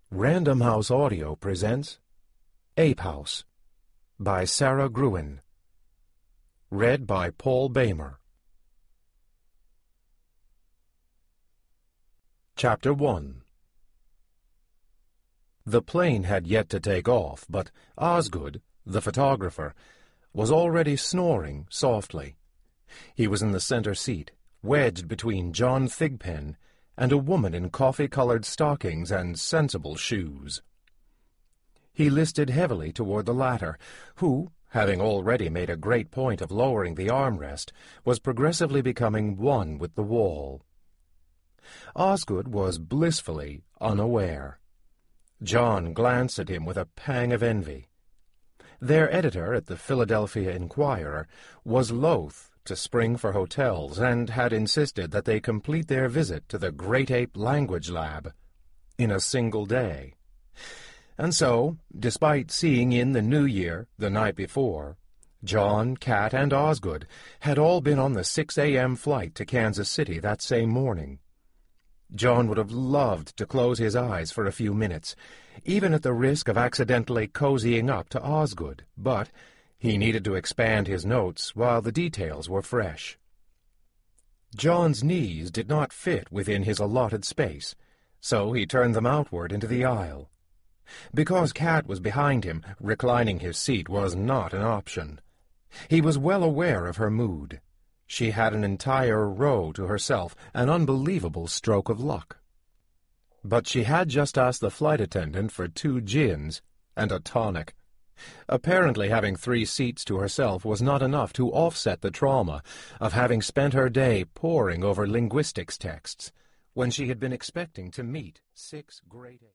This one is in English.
Random House Audio presents Ape House by Sarah Gruen. Read by Paul Bamer. Chapter 1. The plane had yet to take off, but Osgood, the photographer, was already snoring softly. He was in the center seat, wedged between John Thigpen and a woman in coffee-colored stockings and sensible shoes. He listed heavily toward the latter, who, having already made a great point of lowering the armrest, was progressively becoming one with the wall. Osgood was blissfully unaware. John glanced at him with a pang of envy. Their editor at the Philadelphia Inquirer was loath to spring for hotels and had insisted that they complete their visit to the Great Ape Language Lab in a single day. And so, despite seeing in the New Year the night before, John, Cat, and Osgood had all been on the 6 a.m. flight to Kansas City that same morning. John would have loved to close his eyes for a few minutes, even at the risk of accidentally cozying up to Osgood, but he needed to expand his notes while the details were fresh. John's knees did not fit within his allotted space, so he turned them outward into the aisle. Because Cat was behind him, reclining his seat was not an option. He was well aware of her mood. She had an entire row to herself, an unbelievable stroke of luck. But she had just asked the flight attendant for 2 gins and a tonic. Apparently having 3 seats to herself was not enough to offset the trauma of having spent her day poring over linguistics texts when she had been expecting to meet 6 great apes.